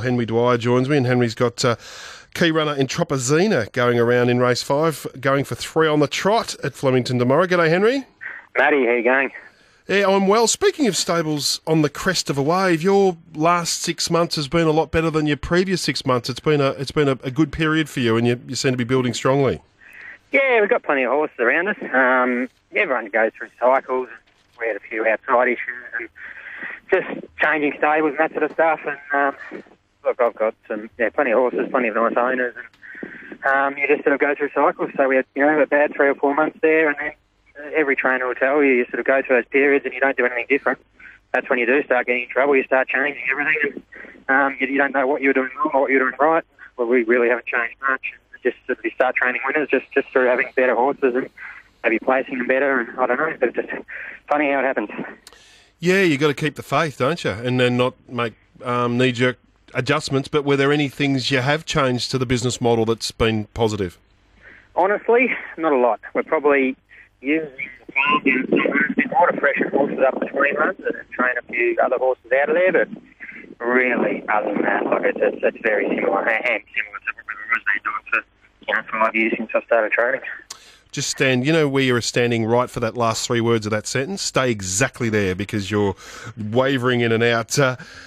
Henry Dwyer joins me, and Henry's got key runner in Tropazina going around in race 5, going for 3 on the trot at Flemington tomorrow. G'day, Henry. Matty, how you going? Yeah, I'm well. Speaking of stables on the crest of a wave, your last 6 months has been a lot better than your previous 6 months. It's been a good period for you, and you seem to be building strongly. Yeah, we've got plenty of horses around us. Everyone goes through cycles. We had a few outside issues and just changing stables and that sort of stuff. And look, I've got plenty of horses, plenty of nice owners, and you just sort of go through cycles. So we had a bad 3 or 4 months there, and then every trainer will tell you sort of go through those periods and you don't do anything different. That's when you do start getting in trouble. You start changing everything, and you don't know what you're doing wrong or what you're doing right. Well, we really haven't changed much. Just sort of you start training winners just through having better horses and maybe placing them better, and I don't know. It's just funny how it happens. Yeah, you got to keep the faith, don't you? And then not make knee-jerk adjustments. But were there any things you have changed to the business model that's been positive? Honestly, not a lot. We're probably using a bit more to freshen horses up between runs and train a few other horses out of there. But really, other than that, it's very similar and similar to what we've been doing for 5 years since I started training. Just stand, where you're standing right for that last 3 words of that sentence? Stay exactly there because you're wavering in and out.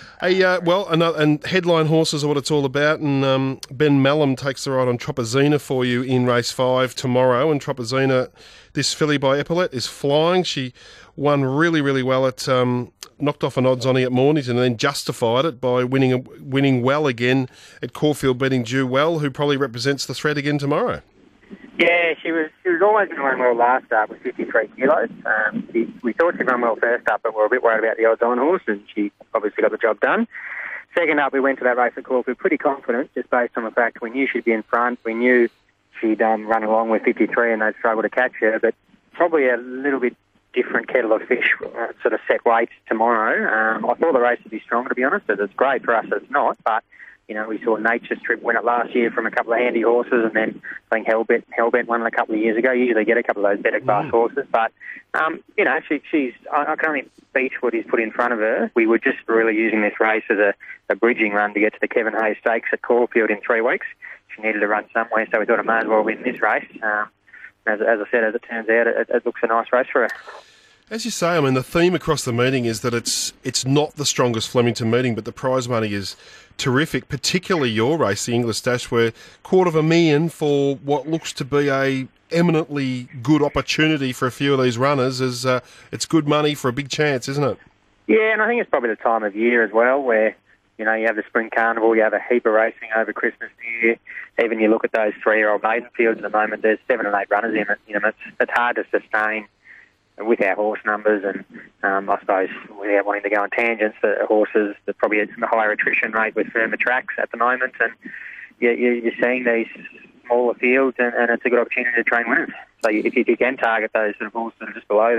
And headline horses are what it's all about, and Ben Melham takes the ride on Tropazina for you in race 5 tomorrow, and Tropazina, this filly by Epaulette, is flying. She won really, really well at knocked off an odds-on at Mornington and then justified it by winning well again at Caulfield, beating Due Well, who probably represents the threat again tomorrow. Yeah, she was always going to run well last start with 53 kilos. We thought she'd run well first up, but we were a bit worried about the odds-on horse, and she obviously got the job done. Second up, we went to that race at Caulfield pretty confident, just based on the fact we knew she'd be in front. We knew she'd run along with 53 and they'd struggle to catch her, but probably a little bit different kettle of fish, sort of set weights tomorrow. I thought the race would be stronger, to be honest. It's great for us that it's not, but we saw Nature Strip win it last year from a couple of handy horses, and then I think Hellbent won it a couple of years ago. Usually get a couple of those better class horses, but she's. I can only beat what he's put in front of her. We were just really using this race as a bridging run to get to the Kevin Hayes Stakes at Caulfield in 3 weeks. She needed to run somewhere, so we thought it may as well win this race. As I said, as it turns out, it looks a nice race for her. As you say, the theme across the meeting is that it's not the strongest Flemington meeting, but the prize money is terrific, particularly your race, the English Dash, where $250,000 for what looks to be a eminently good opportunity for a few of these runners. It's good money for a big chance, isn't it? Yeah, and I think it's probably the time of year as well where, you have the Spring Carnival, you have a heap of racing over Christmas, New Year. Even you look at those 3-year-old maiden fields at the moment, there's 7 or 8 runners in it. It's hard to sustain with our horse numbers, and I suppose without wanting to go on tangents, the horses, there's probably a higher attrition rate with firmer tracks at the moment, and you're seeing these smaller fields, and it's a good opportunity to train winners. So if you can target those sort of horses that are just below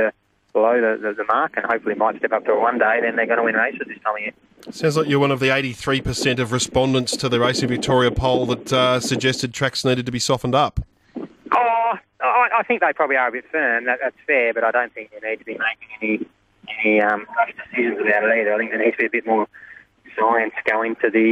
the mark, and hopefully might step up to it one day, then they're going to win races this time of year. Sounds like you're one of the 83% of respondents to the Racing Victoria poll that suggested tracks needed to be softened up. I think they probably are a bit firm. That's fair, but I don't think they need to be making any rush decisions about it either. I think there needs to be a bit more science going to the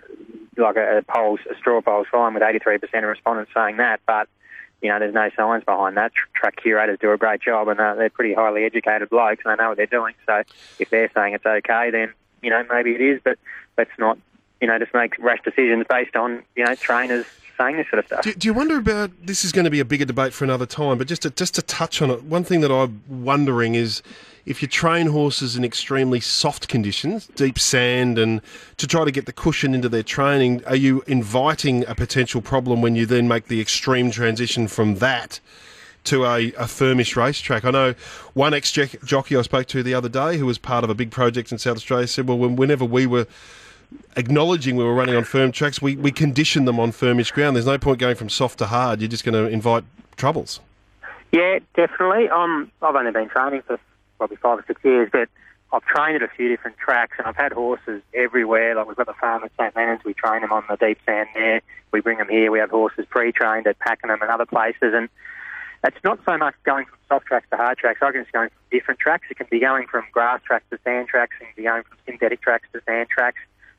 a straw poll's fine with 83% of respondents saying that, but there's no science behind that. Track curators do a great job, and they're pretty highly educated blokes, and they know what they're doing. So if they're saying it's okay, then maybe it is, but let's not just make rash decisions based on trainers saying this sort of stuff. Do you wonder about, this is going to be a bigger debate for another time, but just to touch on it, one thing that I'm wondering is if you train horses in extremely soft conditions, deep sand, and to try to get the cushion into their training, are you inviting a potential problem when you then make the extreme transition from that to a firmish racetrack? I know one ex-jockey I spoke to the other day who was part of a big project in South Australia said, well, whenever we were acknowledging we were running on firm tracks, we conditioned them on firmish ground. There's no point going from soft to hard. You're just going to invite troubles. Yeah, definitely. I've only been training for probably 5 or 6 years, but I've trained at a few different tracks, and I've had horses everywhere. Like we've got the farm at St Leonards, we train them on the deep sand there. We bring them here. We have horses pre-trained at Pakenham and other places, and it's not so much going from soft tracks to hard tracks. I reckon it's going from different tracks. It can be going from grass tracks to sand tracks, and it can be going from synthetic tracks to sand tracks.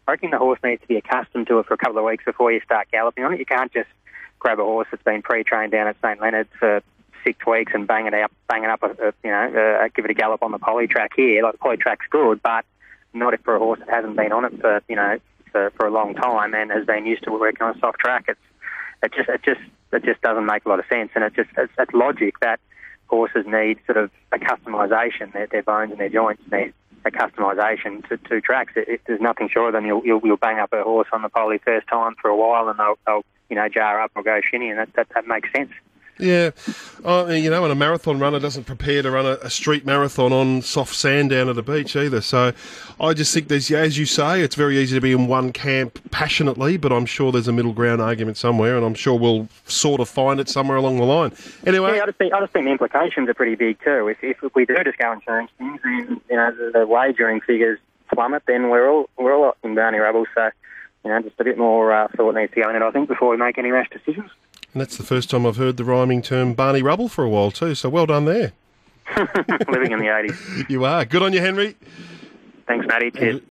I reckon the horse needs to be accustomed to it for a couple of weeks before you start galloping on it. You can't just grab a horse that's been pre-trained down at St Leonard's for 6 weeks and bang it up, give it a gallop on the poly track here. Like, the poly track's good, but not if for a horse that hasn't been on it for, for a long time and has been used to working on a soft track. It just doesn't make a lot of sense, and it's logic that horses need sort of a customisation. Their bones and their joints need a customisation to tracks. There's nothing sure than you'll bang up a horse on the poly first time for a while, and they'll jar up or go shinny, and that makes sense. Yeah, and a marathon runner doesn't prepare to run a street marathon on soft sand down at the beach either. So I just think there's, as you say, it's very easy to be in one camp passionately, but I'm sure there's a middle ground argument somewhere, and I'm sure we'll sort of find it somewhere along the line. Anyway, yeah, I just think the implications are pretty big too. If we do just go and change things, and the wagering figures plummet, then we're all in Barney rubble. So just a bit more thought needs to go in it, I think, before we make any rash decisions. And that's the first time I've heard the rhyming term Barney Rubble for a while too, so well done there. Living in the 80s. You are. Good on you, Henry. Thanks, Matty. Cheers.